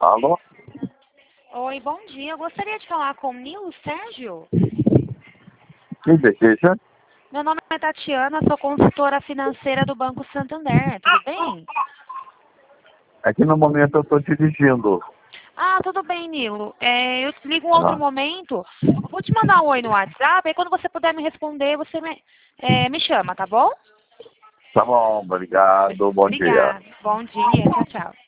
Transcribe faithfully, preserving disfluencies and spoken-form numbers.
Alô? Oi, bom dia. Eu gostaria de falar com o Nilo Sérgio. Quem deseja? Meu nome é Tatiana, sou consultora financeira do Banco Santander. Tudo bem? É que no momento eu estou dirigindo. Ah, tudo bem, Nilo. É, eu ligo um outro Ah, momento. Eu vou te mandar um oi no WhatsApp, aí quando você puder me responder, você me, é, me chama, tá bom? tá bom, obrigado, bom dia. Obrigada. Bom dia. Tchau, tchau.